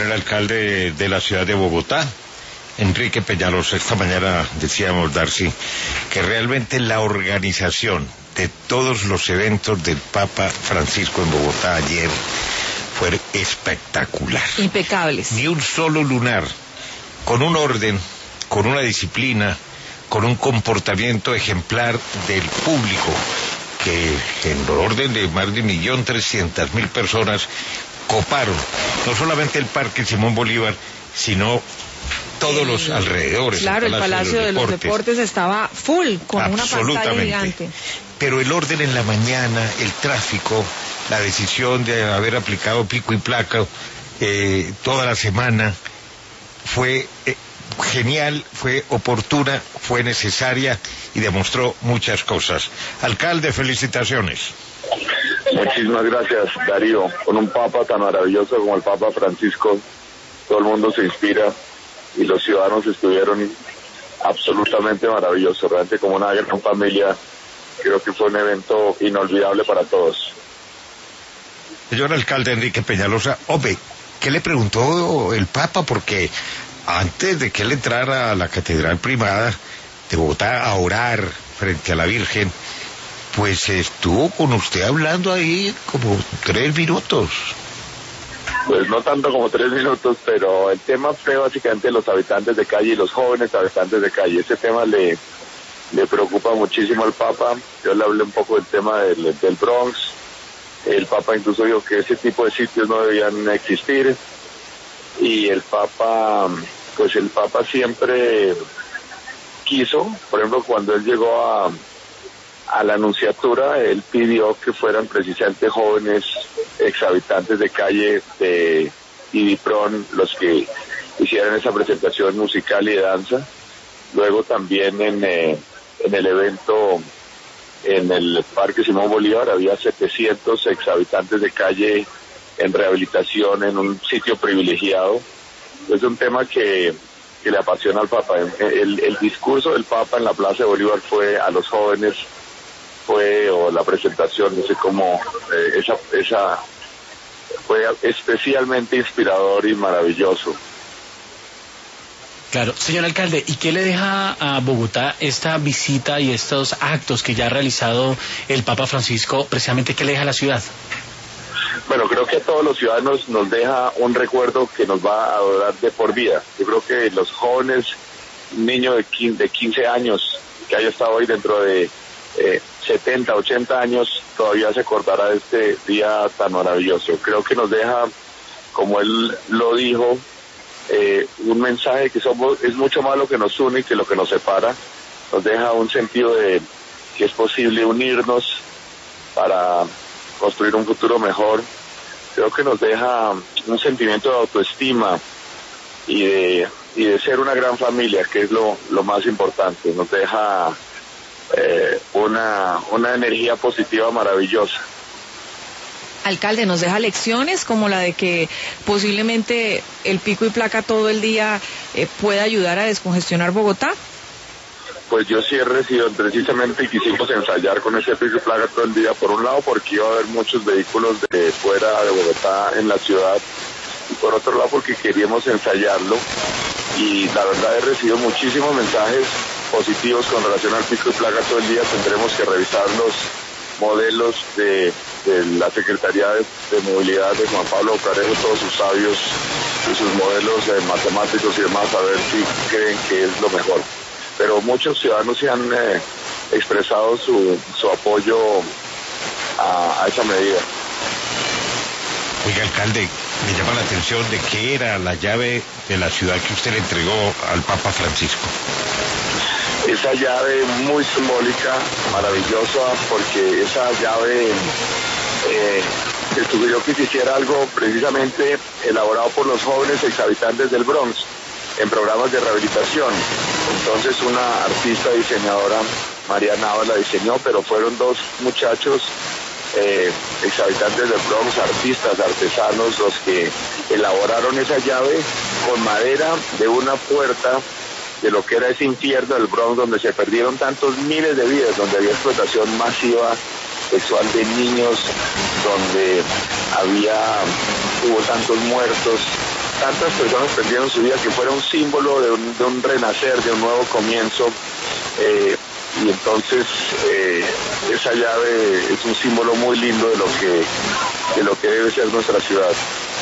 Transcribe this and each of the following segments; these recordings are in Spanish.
el alcalde de la ciudad de Bogotá, Enrique Peñalosa. Esta mañana decíamos, Darcy, que realmente la organización de todos los eventos del Papa Francisco en Bogotá ayer fue espectacular. Impecables. Ni un solo lunar, con un orden, con una disciplina, con un comportamiento ejemplar del público, que en el orden de más de 1.300.000 personas coparon no solamente el Parque Simón Bolívar, sino todos los alrededores. Claro, el Palacio de los Deportes estaba full, con una pantalla gigante. Pero el orden en la mañana, el tráfico, la decisión de haber aplicado pico y placa toda la semana, fue genial, fue oportuna, fue necesaria y demostró muchas cosas. Alcalde, felicitaciones. Muchísimas gracias, Darío. Con un Papa tan maravilloso como el Papa Francisco, todo el mundo se inspira y los ciudadanos estuvieron absolutamente maravillosos, realmente como una gran familia. Creo que fue un evento inolvidable para todos. Señor alcalde Enrique Peñalosa, hombre, ¿qué le preguntó el Papa? Porque antes de que él entrara a la Catedral Primada de Bogotá a orar frente a la Virgen, pues estuvo con usted hablando ahí como 3 minutos. Pues no tanto como 3 minutos, pero el tema fue básicamente los habitantes de calle y los jóvenes habitantes de calle. Ese tema le preocupa muchísimo al Papa. Yo le hablé un poco del tema del Bronx. El Papa incluso dijo que ese tipo de sitios no debían existir. Y el Papa siempre quiso, por ejemplo, cuando él llegó a la Nunciatura, él pidió que fueran precisamente jóvenes exhabitantes de calle de Idipron los que hicieran esa presentación musical y de danza. Luego también en el evento en el Parque Simón Bolívar había 700 exhabitantes de calle en rehabilitación en un sitio privilegiado. Es un tema que le apasiona al Papa. El discurso del Papa en la Plaza de Bolívar fue a los jóvenes, o la presentación, no sé cómo, esa fue especialmente inspirador y maravilloso. Claro, señor alcalde, ¿y qué le deja a Bogotá esta visita y estos actos que ya ha realizado el Papa Francisco? Precisamente, ¿qué le deja a la ciudad? Bueno, creo que a todos los ciudadanos nos deja un recuerdo que nos va a durar de por vida. Yo creo que los jóvenes, un niño de 15 años que haya estado hoy dentro de 70, 80 años, todavía se acordará de este día tan maravilloso. Creo que nos deja, como él lo dijo, un mensaje que es mucho más lo que nos une que lo que nos separa. Nos deja un sentido de que es posible unirnos para construir un futuro mejor. Creo que nos deja un sentimiento de autoestima y de ser una gran familia, que es lo más importante. Nos deja una energía positiva maravillosa. Alcalde, ¿nos deja lecciones como la de que posiblemente el pico y placa todo el día pueda ayudar a descongestionar Bogotá? Pues yo sí he recibido, precisamente quisimos ensayar con ese pico y placa todo el día, por un lado porque iba a haber muchos vehículos de fuera de Bogotá en la ciudad, y por otro lado porque queríamos ensayarlo, y la verdad he recibido muchísimos mensajes positivos con relación al pico y placa todo el día. Tendremos que revisar los modelos de la Secretaría de Movilidad de Juan Pablo Carejo, todos sus sabios y sus modelos matemáticos y demás, a ver si creen que es lo mejor. Pero muchos ciudadanos se han expresado su apoyo a esa medida. Oiga, alcalde, me llama la atención de qué era la llave de la ciudad que usted le entregó al Papa Francisco. Esa llave muy simbólica, maravillosa, porque esa llave se sugirió que se hiciera algo precisamente elaborado por los jóvenes exhabitantes del Bronx en programas de rehabilitación. Entonces una artista diseñadora, María Navas, la diseñó, pero fueron 2 muchachos exhabitantes del Bronx, artistas, artesanos, los que elaboraron esa llave con madera de una puerta de lo que era ese infierno del Bronx, donde se perdieron tantos miles de vidas, donde había explotación masiva sexual de niños, donde hubo tantos muertos, tantas personas perdieron su vida, que fuera un símbolo de un renacer, de un nuevo comienzo. Y entonces esa llave es un símbolo muy lindo de lo que debe ser nuestra ciudad.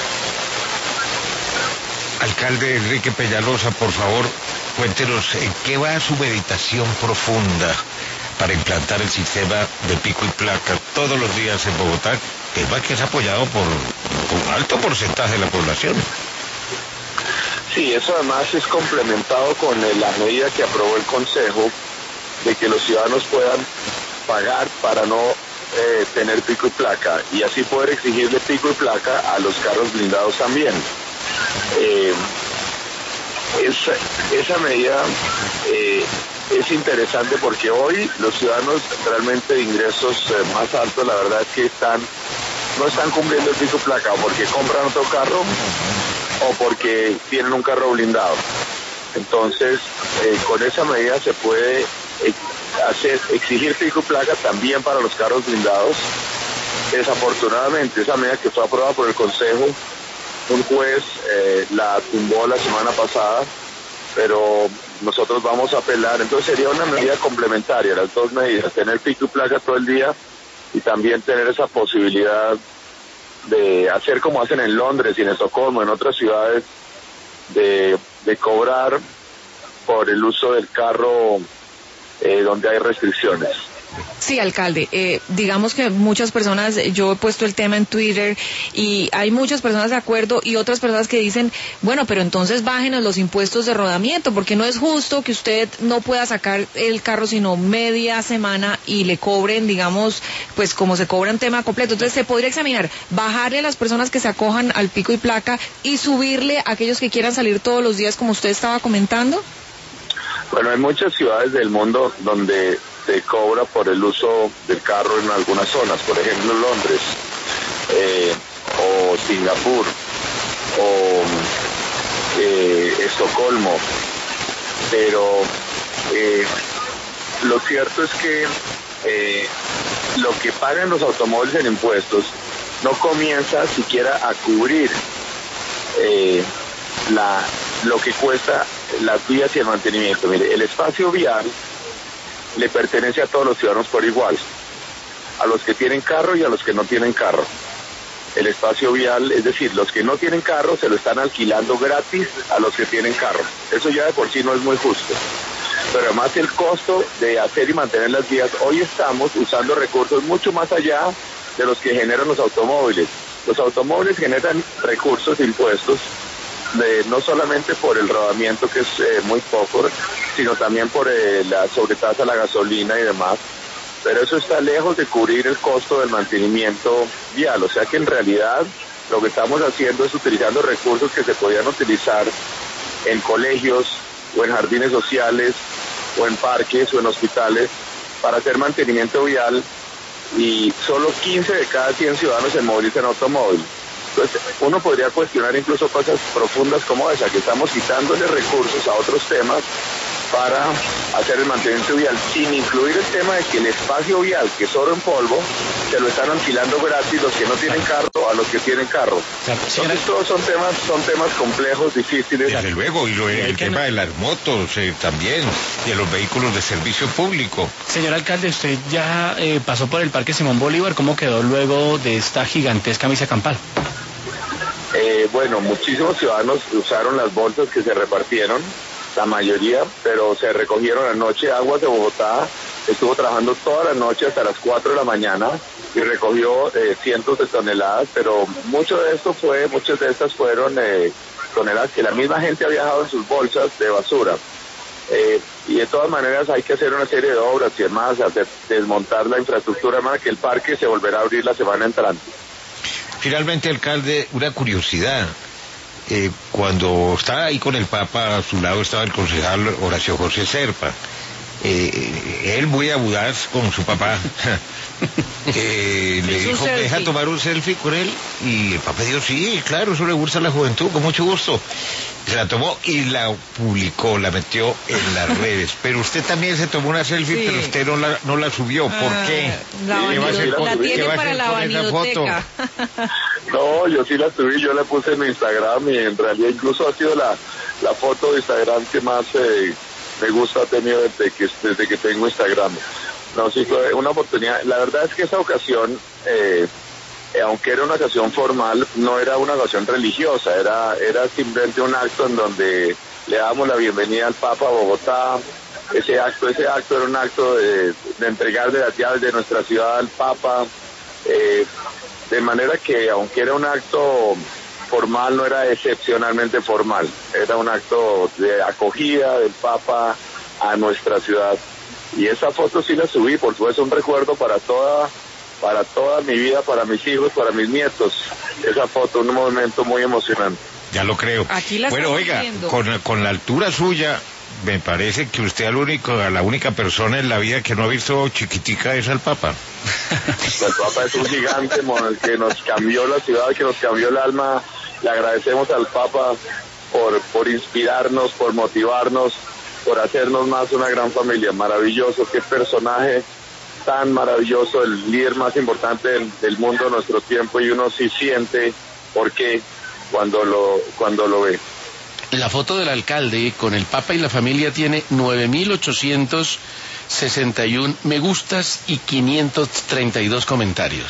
Alcalde Enrique Peñalosa, por favor, cuéntenos en qué va su meditación profunda para implantar el sistema de pico y placa todos los días en Bogotá, tema que es apoyado por un alto porcentaje de la población. Sí, eso además es complementado con la medida que aprobó el Consejo de que los ciudadanos puedan pagar para no tener pico y placa, y así poder exigirle pico y placa a los carros blindados también. Esa medida es interesante porque hoy los ciudadanos realmente de ingresos más altos, la verdad es que no están cumpliendo el pico y placa, o porque compran otro carro o porque tienen un carro blindado. Entonces, con esa medida se puede exigir pico y placa también para los carros blindados. Desafortunadamente, esa medida que fue aprobada por el Consejo, un juez la tumbó la semana pasada, pero nosotros vamos a apelar. Entonces sería una medida complementaria, las dos medidas, tener pico y placa todo el día y también tener esa posibilidad de hacer como hacen en Londres y en Estocolmo, en otras ciudades, de cobrar por el uso del carro donde hay restricciones. Sí, alcalde, digamos que muchas personas, yo he puesto el tema en Twitter y hay muchas personas de acuerdo y otras personas que dicen, bueno, pero entonces bájenos los impuestos de rodamiento, porque no es justo que usted no pueda sacar el carro sino media semana y le cobren, digamos, pues como se cobra en tema completo. Entonces se podría examinar, bajarle a las personas que se acojan al pico y placa y subirle a aquellos que quieran salir todos los días, como usted estaba comentando. Bueno, hay muchas ciudades del mundo donde se cobra por el uso del carro en algunas zonas, por ejemplo Londres, o Singapur, o Estocolmo, pero lo cierto es que lo que pagan los automóviles en impuestos no comienza siquiera a cubrir lo que cuesta las vías y el mantenimiento. Mire, el espacio vial le pertenece a todos los ciudadanos por igual, a los que tienen carro y a los que no tienen carro. El espacio vial, es decir, los que no tienen carro se lo están alquilando gratis a los que tienen carro. Eso ya de por sí no es muy justo. Pero además el costo de hacer y mantener las vías, hoy estamos usando recursos mucho más allá de los que generan los automóviles. Los automóviles generan recursos, impuestos, no solamente por el rodamiento, que es muy poco, sino también por la sobretasa a la gasolina y demás, pero eso está lejos de cubrir el costo del mantenimiento vial. O sea que en realidad lo que estamos haciendo es utilizando recursos que se podían utilizar en colegios o en jardines sociales o en parques o en hospitales para hacer mantenimiento vial, y solo 15 de cada 100 ciudadanos se movilizan en automóvil. Entonces, uno podría cuestionar incluso cosas profundas como esa, que estamos quitándole recursos a otros temas para hacer el mantenimiento vial, sin incluir el tema de que el espacio vial, que es oro en polvo, se lo están alquilando gratis los que no tienen carro a los que tienen carro. Entonces, todos son temas complejos, difíciles. Desde luego, y el tema de las motos también, y de los vehículos de servicio público. Señor alcalde, usted ya pasó por el Parque Simón Bolívar. ¿Cómo quedó luego de esta gigantesca misa campal? Bueno, muchísimos ciudadanos usaron las bolsas que se repartieron, la mayoría, pero se recogieron anoche. Aguas de Bogotá estuvo trabajando toda la noche hasta las 4 de la mañana y recogió cientos de toneladas, pero muchas de estas fueron toneladas que la misma gente ha viajado en sus bolsas de basura. Y de todas maneras hay que hacer una serie de obras y demás, desmontar la infraestructura, más que el parque se volverá a abrir la semana entrante. Finalmente, alcalde, una curiosidad. Cuando estaba ahí con el Papa, a su lado estaba el concejal Horacio José Serpa. Él muy audaz con su papá. Le dijo, ¿me deja tomar un selfie con él? Y el Papa dijo, sí, claro, eso le gusta a la juventud, con mucho gusto. Se la tomó y la publicó, la metió en las redes. Pero usted también se tomó una selfie, sí, pero usted no la subió. ¿Por qué? La tiene para la vanidoteca. No, yo sí la subí, yo la puse en mi Instagram y en realidad incluso ha sido la foto de Instagram que más me gusta ha tenido desde que tengo Instagram. No, sí fue una oportunidad. La verdad es que esa ocasión, aunque era una ocasión formal, no era una ocasión religiosa, era simplemente un acto en donde le damos la bienvenida al Papa a Bogotá. Ese acto era un acto de entregarle las llaves de nuestra ciudad al Papa, de manera que aunque era un acto formal, no era excepcionalmente formal, era un acto de acogida del Papa a nuestra ciudad. Y esa foto sí la subí, por supuesto, un recuerdo para toda mi vida, para mis hijos, para mis nietos. Esa foto, un momento muy emocionante. Ya lo creo. Aquí la bueno, oiga, con la altura suya, me parece que usted la única persona en la vida que no ha visto chiquitica es al Papa. El Papa es un gigante que nos cambió la ciudad, que nos cambió el alma. Le agradecemos al Papa por inspirarnos, por motivarnos, por hacernos más una gran familia. Maravilloso, qué personaje tan maravilloso, el líder más importante del mundo de nuestro tiempo, y uno sí siente por qué cuando lo ve. La foto del alcalde con el Papa y la familia tiene 9.861 me gustas y 532 comentarios.